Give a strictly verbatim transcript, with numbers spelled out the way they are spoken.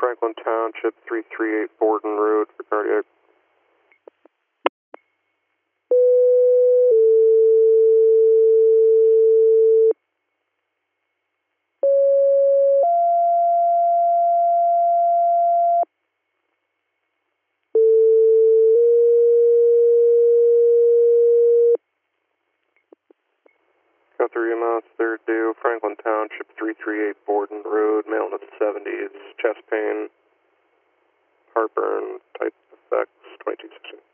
Franklin Township, three three eight Borden Road for cardiac. Got three M S, third due, Franklin Township, three three eight Borden Road, male in the seventies, chest pain, heartburn, type effects, twenty-two sixteen.